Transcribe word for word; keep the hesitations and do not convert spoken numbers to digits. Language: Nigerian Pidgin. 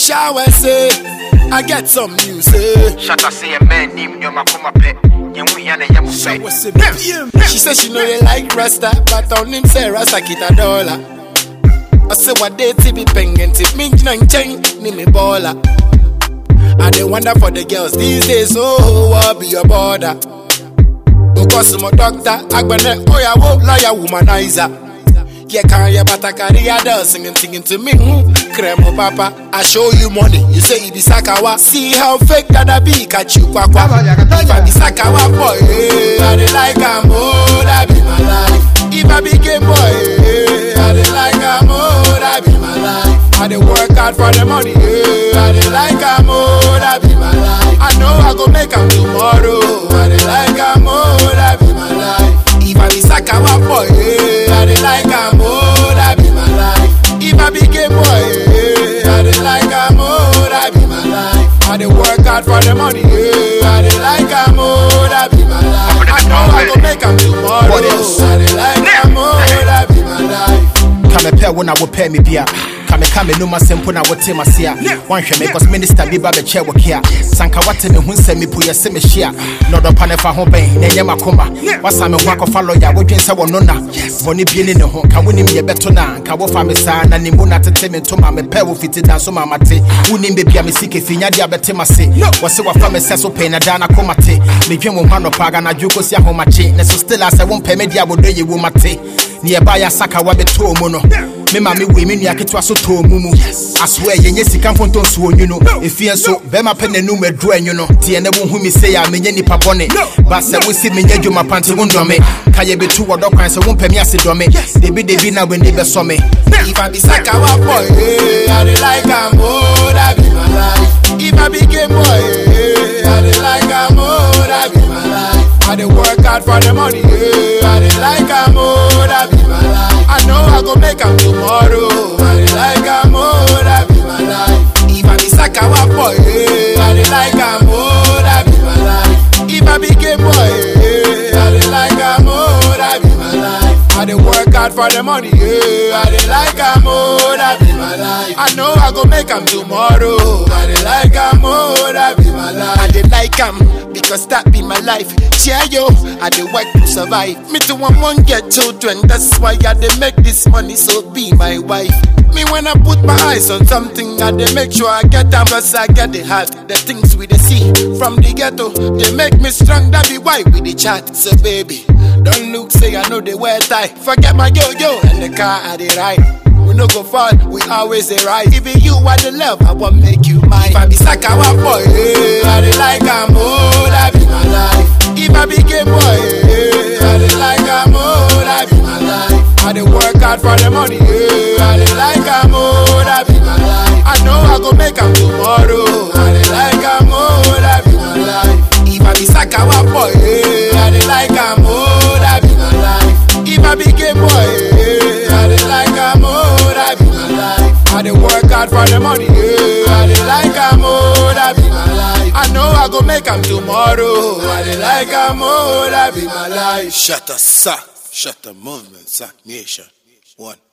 shower say I get some news. Eh. Shut up, say a man named Yomakoma Pet. She said she know they like Rasta, but on him say Rasta kita dollar. I say what they be pengen tip me nang cheng ni me baller. I dey wonder for the girls these days, oh what be your border? Because my doctor, Agbane, oh ya wo lawyer womanizer. Yeah, can you but I carry a doll singing, singing to me. Cremo papa, I show you money. You say it be Sakawa. See how fake that I be, catch you kwa kwa. If I be Sakawa boy, eh, I dey like am, oh, that be my life. If I be game boy, eh, I dey like am, oh, that be my life. I dey work hard for the money, eh, I dey like am, oh, that be my life. I know I go make am tomorrow. I dey like am, oh, that be my life. If I be Sakawa boy, eh, I dey like am, oh, that be my life. If I be gay boy, eh, I dey like am, oh, that be my life. I dey work hard for the money, eh, I dey like am, oh, that be my life. I know I go make am tomorrow. What else? I dey like am, oh, that be my life. Come a pair when I will pay me beer. Come come no my simple na what team asia. One should make us minister be babe chair work here. Sanka what me hun send me puya semi share. No do pane fa ho ben na nyama koma. Wasa me hwa ko follow ya wo dwen se wo no na. Boni bi ni ne ho ka woni me beto na ka wo fa me sa na ni mu na tete me to ma me pe wo fiti dan so ma mate. Woni me bia me sike finya dia bete mase. Wo se wa fa me se so pe na dan na koma te. Me dwen wo hwa no paga na dwuko si ahomache. Na so still as I won pe me dia wo do ye wo mate. Ni e ba ya saka wa beto mu no. Me mami we me nua ketwa so to mumu. I swear yenye sika fonton so onyu no. Efie so be ma pe nanu medro anyu no. Tie na wo hu mi say ya menye nipa bone. Ba se we si menye dwuma panti wo ndome. Ka ye betu wo dokwan se wo mpemi ase dome. Debi debi na we be so me. If I be Sakawa boy, eh, I dey like am, oh, that be my life. If I be gay boy, eh, I dey like am, oh, that be my life. I dey work hard for the money, eh, I dey like am, oh, that be my life. I know I go make am tomorrow. I dey like am, oh, that be my life. If I be Sakawa boy, eh, I dey like am, oh, that be my life. If I be gay boy, eh, I dey like am, oh, that be my life. I dey work hard for the money, eh, I dey like am, oh, that be my life. I know I go make am tomorrow. I dey like am, oh, that be my life. I dey like am because that be my life. Yeah, yo, I dey work to survive. Me too want one get children, that's why I dey make this money, so be my wife. Me when I put my eyes on something, I dey make sure I get them, cause I get the heart. The things we dey see from the ghetto, they make me strong, that be why we dey chat. So baby, don't look, say I know they wear tie. Forget my yo-yo and the car I dey ride. We no go fall, we always dey right. Even you are the love, I won't make you mine. If I be Sakawa boy, eh, I dey like am, oh, that be my life. If I be gay boy, eh, I dey like am, oh, that be my life. I dey work hard for the money, eh, I dey like am, oh, that be my life. I know I go make am tomorrow. I dey like am, oh, that be my life. If I be Sakawa boy, eh, I dey like am, oh, that be my life. If I be gay boy, eh, I dey like am, oh, that be my life. I dey work hard for the money, eh, I dey like am, oh, that be my life. I know I go make am tomorrow. I dey like am, oh, that be my life. Shut up, sir. Shut the movement, sir. Nation. One.